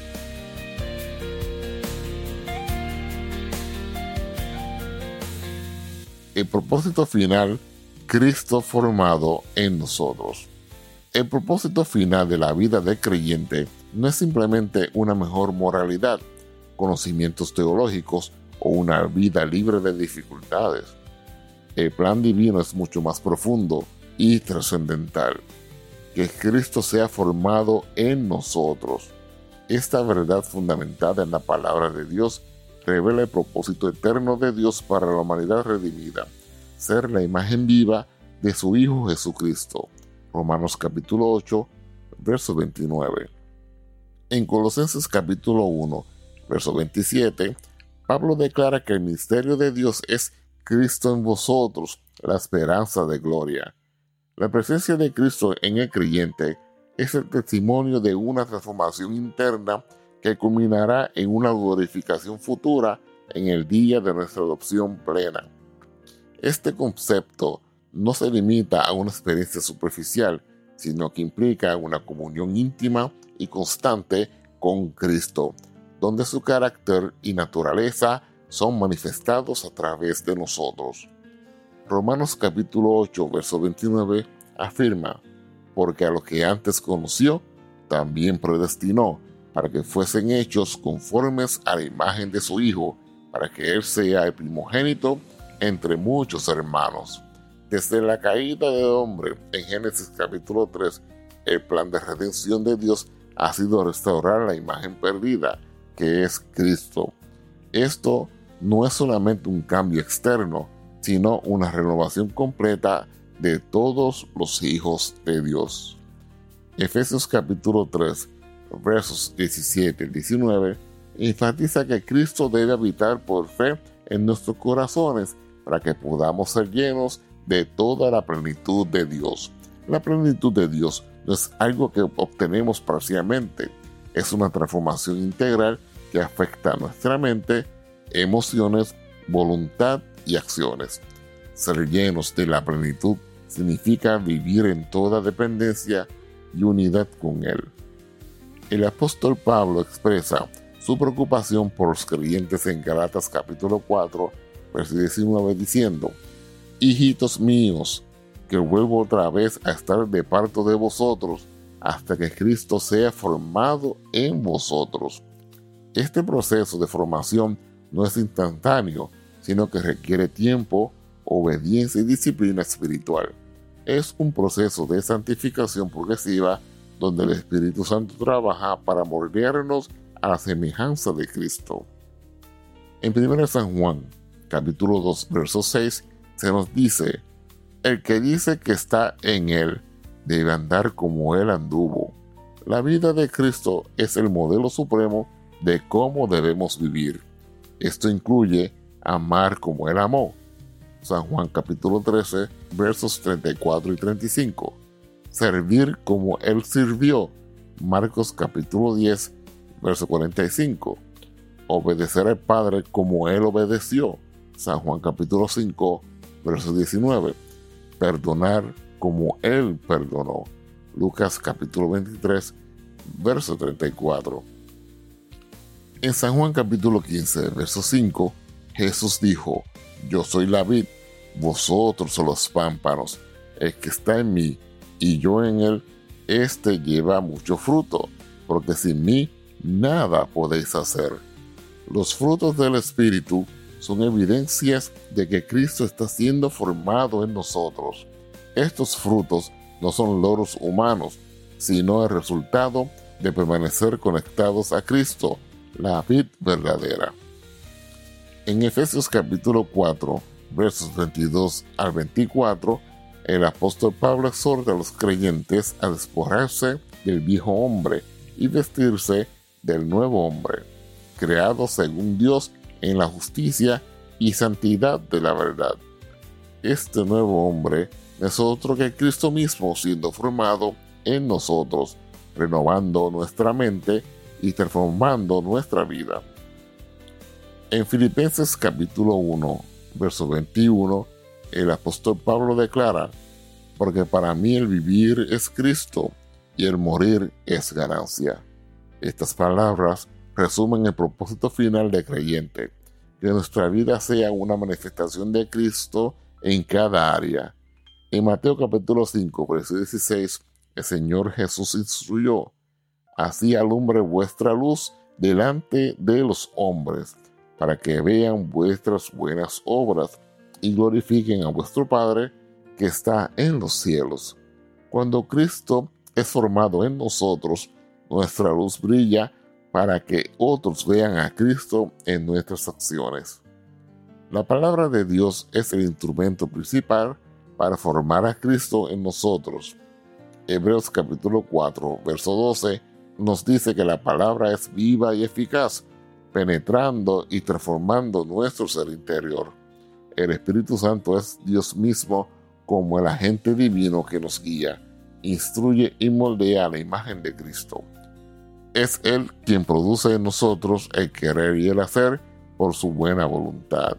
El propósito final, Cristo formado en nosotros. El propósito final de la vida del creyente no es simplemente una mejor moralidad, conocimientos teológicos o una vida libre de dificultades. El plan divino es mucho más profundo y trascendental. Que Cristo sea formado en nosotros. Esta verdad fundamentada en la palabra de Dios revela el propósito eterno de Dios para la humanidad redimida, ser la imagen viva de su Hijo Jesucristo. Romanos capítulo ocho, verso veintinueve. En Colosenses capítulo uno, verso veintisiete, Pablo declara que el misterio de Dios es Cristo en vosotros, la esperanza de gloria. La presencia de Cristo en el creyente es el testimonio de una transformación interna que culminará en una glorificación futura en el día de nuestra adopción plena. Este concepto no se limita a una experiencia superficial, sino que implica una comunión íntima y constante con Cristo, donde su carácter y naturaleza son manifestados a través de nosotros. Romanos capítulo ocho, verso veintinueve afirma: porque a los que antes conoció, también predestinó, para que fuesen hechos conformes a la imagen de su Hijo, para que Él sea el primogénito entre muchos hermanos. Desde la caída del hombre en Génesis capítulo tres, el plan de redención de Dios ha sido restaurar la imagen perdida, que es Cristo. Esto no es solamente un cambio externo, sino una renovación completa de todos los hijos de Dios. Efesios capítulo tres, versos diecisiete y diecinueve, enfatiza que Cristo debe habitar por fe en nuestros corazones para que podamos ser llenos de toda la plenitud de Dios. La plenitud de Dios no es algo que obtenemos parcialmente, es una transformación integral que afecta a nuestra mente, emociones, voluntad y acciones. Ser llenos de la plenitud significa vivir en toda dependencia y unidad con Él. El apóstol Pablo expresa su preocupación por los creyentes en Gálatas capítulo cuatro, verso diecinueve, diciendo: hijitos míos, que vuelvo otra vez a estar de parto de vosotros, hasta que Cristo sea formado en vosotros. Este proceso de formación no es instantáneo, sino que requiere tiempo, obediencia y disciplina espiritual. Es un proceso de santificación progresiva donde el Espíritu Santo trabaja para moldearnos a la semejanza de Cristo. En primera San Juan, capítulo dos, verso seis, se nos dice: el que dice que está en Él debe andar como Él anduvo. La vida de Cristo es el modelo supremo de cómo debemos vivir. Esto incluye amar como Él amó. San Juan capítulo trece, versos treinta y cuatro y treinta y cinco. Servir como Él sirvió. Marcos capítulo diez, verso cuarenta y cinco. Obedecer al Padre como Él obedeció. San Juan capítulo cinco, verso diecinueve. Perdonar como Él perdonó. Lucas capítulo veintitrés, verso treinta y cuatro. En San Juan capítulo quince, verso cinco, Jesús dijo: yo soy la vid, vosotros sois los pámpanos. El que está en mí y yo en él, éste lleva mucho fruto, porque sin mí nada podéis hacer. Los frutos del Espíritu son evidencias de que Cristo está siendo formado en nosotros. Estos frutos no son logros humanos, sino el resultado de permanecer conectados a Cristo, la vid verdadera. En Efesios capítulo cuatro, versos veintidós al veinticuatro, el apóstol Pablo exhorta a los creyentes a despojarse del viejo hombre y vestirse del nuevo hombre, creado según Dios en la justicia y santidad de la verdad. Este nuevo hombre no es otro que Cristo mismo siendo formado en nosotros, renovando nuestra mente y transformando nuestra vida. En Filipenses capítulo uno, verso veintiuno, el apóstol Pablo declara: porque para mí el vivir es Cristo y el morir es ganancia. Estas palabras resumen el propósito final del creyente, que nuestra vida sea una manifestación de Cristo en cada área. En Mateo capítulo cinco, verso dieciséis, el Señor Jesús instruyó: así alumbre vuestra luz delante de los hombres, para que vean vuestras buenas obras y glorifiquen a vuestro Padre que está en los cielos. Cuando Cristo es formado en nosotros, nuestra luz brilla para que otros vean a Cristo en nuestras acciones. La palabra de Dios es el instrumento principal para formar a Cristo en nosotros. Hebreos capítulo cuatro, verso doce, nos dice que la palabra es viva y eficaz, penetrando y transformando nuestro ser interior. El Espíritu Santo es Dios mismo como el agente divino que nos guía, instruye y moldea la imagen de Cristo. Es Él quien produce en nosotros el querer y el hacer por su buena voluntad.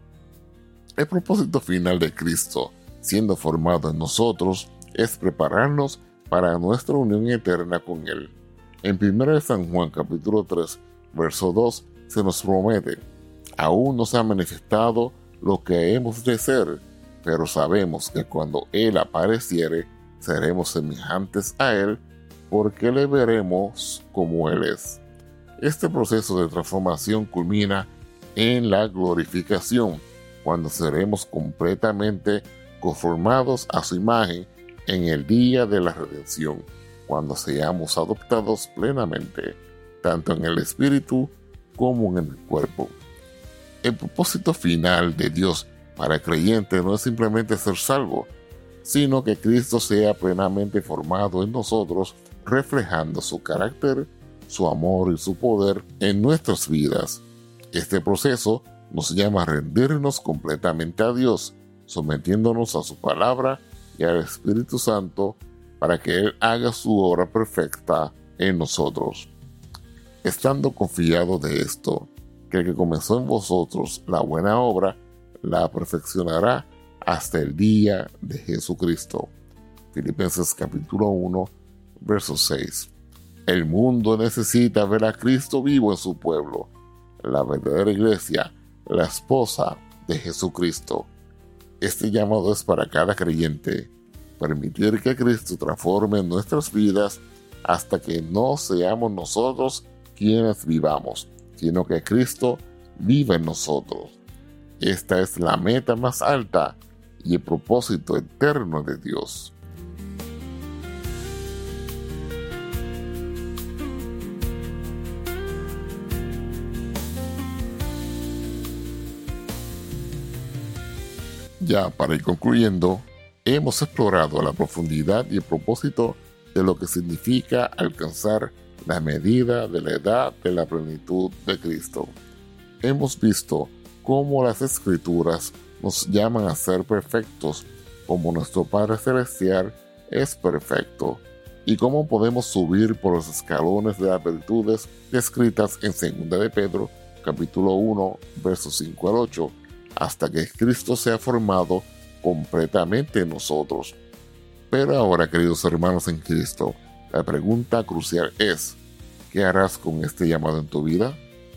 El propósito final de Cristo, siendo formado en nosotros, es prepararnos para nuestra unión eterna con Él. En primera de San Juan capítulo tres, verso dos, se nos promete: aún no se ha manifestado lo que hemos de ser, pero sabemos que cuando Él apareciere, seremos semejantes a Él, porque le veremos como Él es. Este proceso de transformación culmina en la glorificación, cuando seremos completamente conformados a su imagen en el día de la redención, cuando seamos adoptados plenamente, tanto en el espíritu como en el cuerpo. El propósito final de Dios para el creyente no es simplemente ser salvo, sino que Cristo sea plenamente formado en nosotros, reflejando su carácter, su amor y su poder en nuestras vidas. Este proceso nos llama a rendirnos completamente a Dios, sometiéndonos a su palabra y al Espíritu Santo para que Él haga su obra perfecta en nosotros. Estando confiado de esto, que el que comenzó en vosotros la buena obra, la perfeccionará hasta el día de Jesucristo. Filipenses capítulo uno, verso seis. El mundo necesita ver a Cristo vivo en su pueblo, la verdadera iglesia, la esposa de Jesucristo. Este llamado es para cada creyente, permitir que Cristo transforme nuestras vidas hasta que no seamos nosotros quienes vivamos, sino que Cristo vive en nosotros. Esta es la meta más alta y el propósito eterno de Dios. Ya para ir concluyendo, hemos explorado la profundidad y el propósito de lo que significa alcanzar la medida de la edad de la plenitud de Cristo. Hemos visto cómo las Escrituras nos llaman a ser perfectos, como nuestro Padre Celestial es perfecto, y cómo podemos subir por los escalones de las virtudes descritas en segunda de Pedro, capítulo uno, versos cinco al ocho, hasta que Cristo sea formado completamente en nosotros. Pero ahora, queridos hermanos en Cristo, la pregunta crucial es: ¿qué harás con este llamado en tu vida?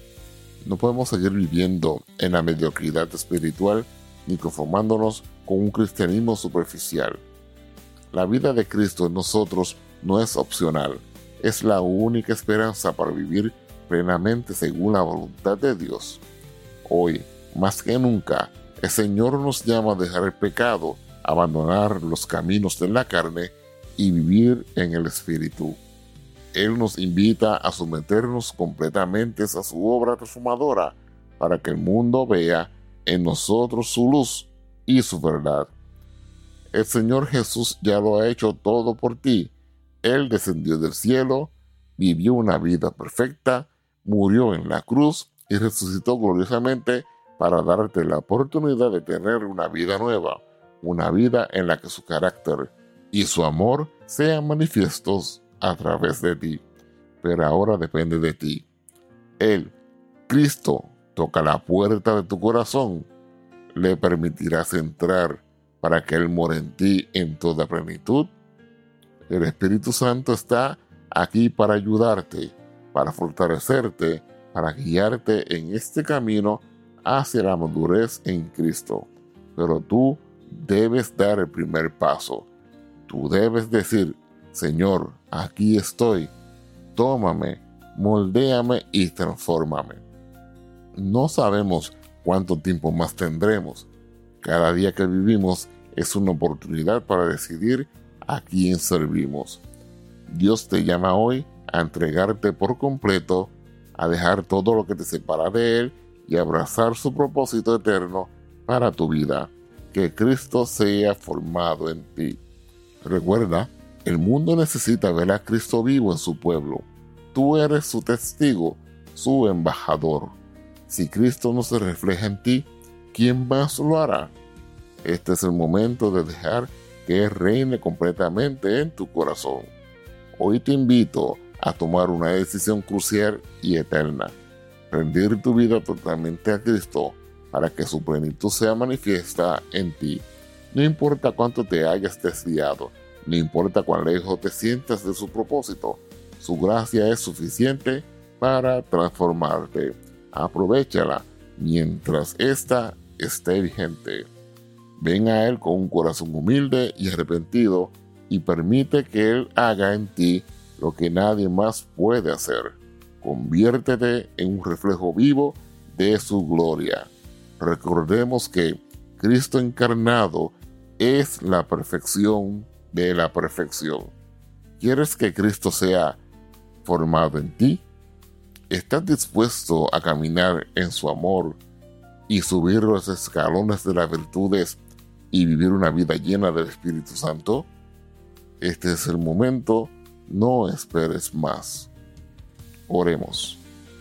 No podemos seguir viviendo en la mediocridad espiritual ni conformándonos con un cristianismo superficial. La vida de Cristo en nosotros no es opcional, es la única esperanza para vivir plenamente según la voluntad de Dios. Hoy, más que nunca, el Señor nos llama a dejar el pecado, abandonar los caminos de la carne y vivir en el Espíritu. Él nos invita a someternos completamente a su obra transformadora para que el mundo vea en nosotros su luz y su verdad. El Señor Jesús ya lo ha hecho todo por ti. Él descendió del cielo, vivió una vida perfecta, murió en la cruz y resucitó gloriosamente para darte la oportunidad de tener una vida nueva, una vida en la que su carácter y su amor sean manifiestos a través de ti. Pero ahora depende de ti. Él, Cristo, toca la puerta de tu corazón. ¿Le permitirás entrar para que Él more en ti en toda plenitud? El Espíritu Santo está aquí para ayudarte, para fortalecerte, para guiarte en este camino hacia la madurez en Cristo. Pero tú debes dar el primer paso. Tú debes decir: Señor, aquí estoy. Tómame, moldéame y transfórmame. No sabemos cuánto tiempo más tendremos. Cada día que vivimos es una oportunidad para decidir a quién servimos. Dios te llama hoy a entregarte por completo a dejar todo lo que te separa de Él y abrazar su propósito eterno para tu vida. Que Cristo sea formado en ti. Recuerda, el mundo necesita ver a Cristo vivo en su pueblo. Tú eres su testigo, su embajador. Si Cristo no se refleja en ti, ¿quién más lo hará? Este es el momento de dejar que Él reine completamente en tu corazón. Hoy te invito a tomar una decisión crucial y eterna. Rendir tu vida totalmente a Cristo para que su plenitud sea manifiesta en ti. No importa cuánto te hayas desviado, no importa cuán lejos te sientas de su propósito, su gracia es suficiente para transformarte. Aprovéchala mientras ésta esté vigente. Ven a Él con un corazón humilde y arrepentido y permite que Él haga en ti lo que nadie más puede hacer. Conviértete en un reflejo vivo de su gloria. Recordemos que Cristo encarnado es la perfección de la perfección. ¿Quieres que Cristo sea formado en ti? ¿Estás dispuesto a caminar en su amor y subir los escalones de las virtudes y vivir una vida llena del Espíritu Santo? Este es el momento, no esperes más. Oremos.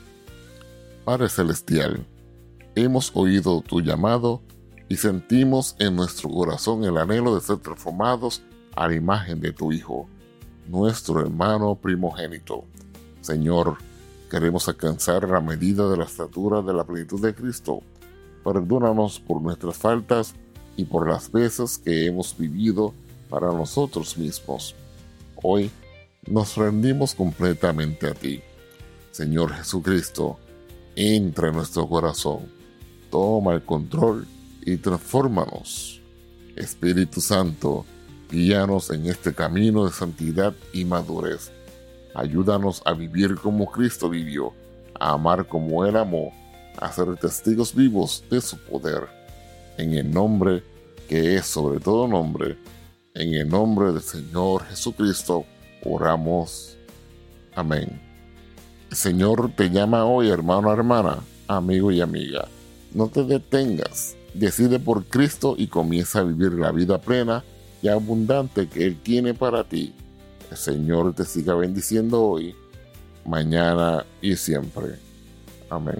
Padre Celestial, hemos oído tu llamado y sentimos en nuestro corazón el anhelo de ser transformados a la imagen de tu Hijo, nuestro hermano primogénito. Señor, queremos alcanzar la medida de la estatura de la plenitud de Cristo. Perdónanos por nuestras faltas y por las veces que hemos vivido para nosotros mismos. Hoy nos rendimos completamente a ti. Señor Jesucristo, entra en nuestro corazón, toma el control y transfórmanos. Espíritu Santo, guíanos en este camino de santidad y madurez. Ayúdanos a vivir como Cristo vivió, a amar como Él amó, a ser testigos vivos de su poder. En el nombre que es sobre todo nombre, en el nombre del Señor Jesucristo, oramos. Amén. El Señor te llama hoy, hermano, hermana, amigo y amiga. No te detengas, decide por Cristo y comienza a vivir la vida plena y abundante que Él tiene para ti. El Señor te siga bendiciendo hoy, mañana y siempre. Amén.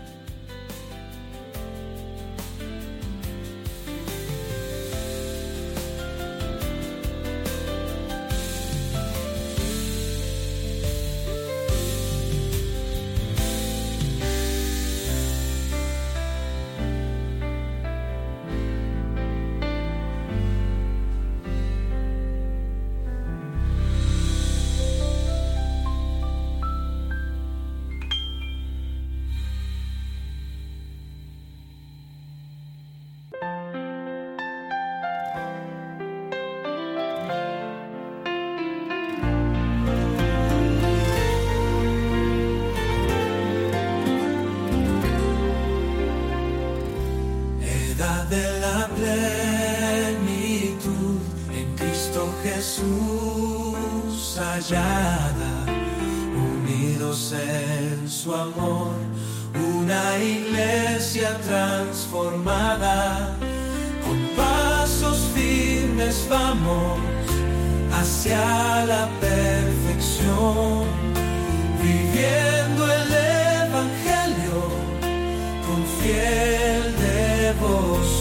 De la plenitud en Cristo Jesús hallada, unidos en su amor, una iglesia transformada, con pasos firmes vamos hacia la perfección, viviendo el Evangelio con fiel devoción.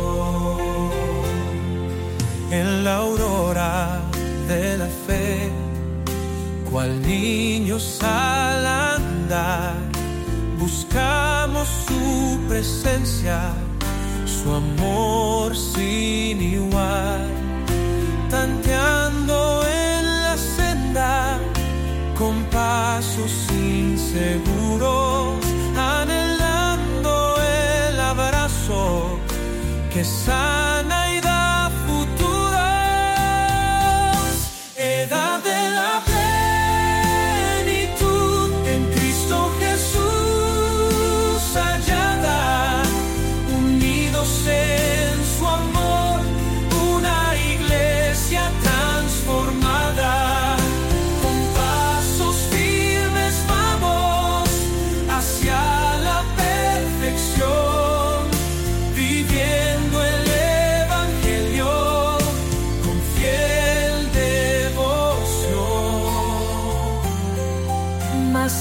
En la aurora de la fe, cual niños al andar, buscamos su presencia, su amor sin igual, tanteando en la senda con pasos inseguros, anhelando el abrazo que sana y da futuros. Edad de la plenitud en Cristo Jesús hallada, unidos en su amor, una iglesia transformada, con pasos firmes vamos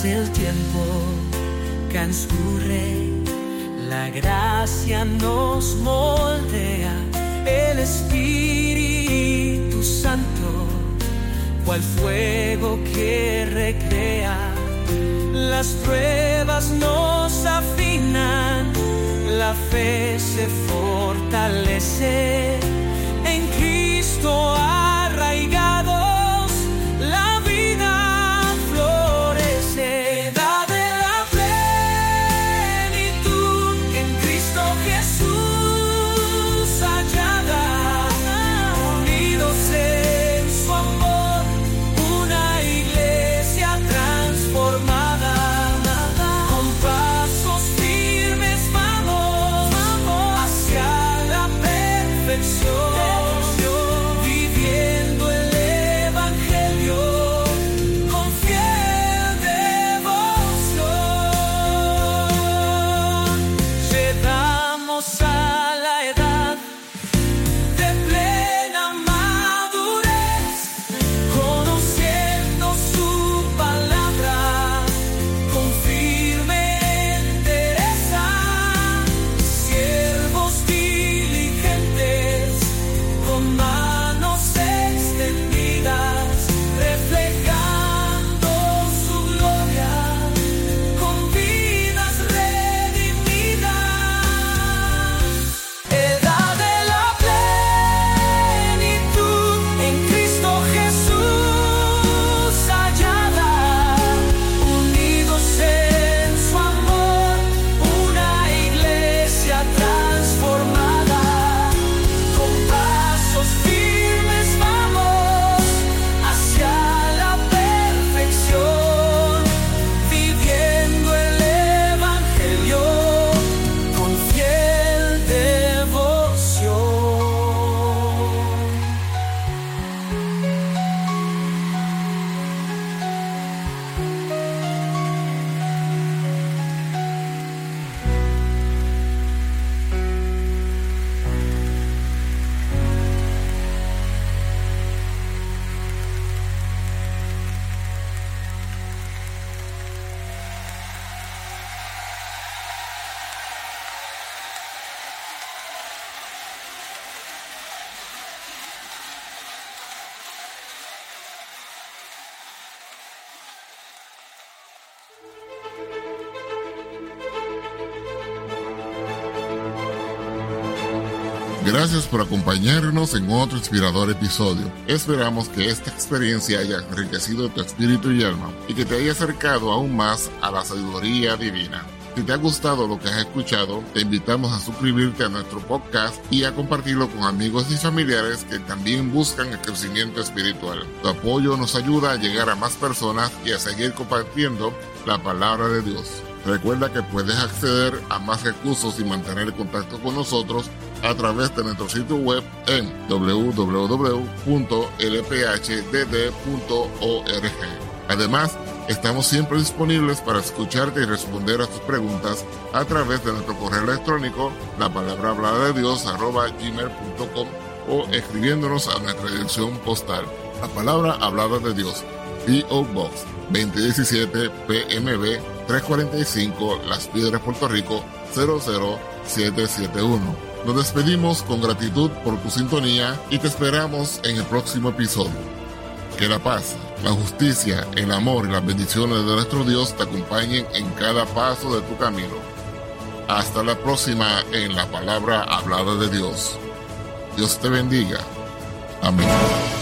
el tiempo transcurre, la gracia nos moldea, el Espíritu Santo, cual fuego que recrea. Las pruebas nos afinan, la fe se fortalece, en Cristo arraigados, la vida florece. Edad de la plenitud, en Cristo Jesús hallada, unidos en su amor, una iglesia transformada. Con pasos firmes vamos hacia la perfección. Gracias por acompañarnos en otro inspirador episodio. Esperamos que esta experiencia haya enriquecido tu espíritu y alma y que te haya acercado aún más a la sabiduría divina. Si te ha gustado lo que has escuchado, te invitamos a suscribirte a nuestro podcast y a compartirlo con amigos y familiares que también buscan el crecimiento espiritual. Tu apoyo nos ayuda a llegar a más personas y a seguir compartiendo la palabra de Dios. Recuerda que puedes acceder a más recursos y mantener contacto con nosotros a través de nuestro sitio web en doble u doble u doble u punto l p h d d punto org. Además, estamos siempre disponibles para escucharte y responder a tus preguntas a través de nuestro correo electrónico, la palabra hablada de Dios arroba gmail punto com, o escribiéndonos a nuestra dirección postal, la palabra hablada de Dios, P O Box veinte diecisiete P M B trescientos cuarenta y cinco, Las Piedras, Puerto Rico cero cero siete siete uno. Nos despedimos con gratitud por tu sintonía y te esperamos en el próximo episodio. Que la paz, la justicia, el amor y las bendiciones de nuestro Dios te acompañen en cada paso de tu camino. Hasta la próxima en la palabra hablada de Dios. Dios te bendiga. Amén.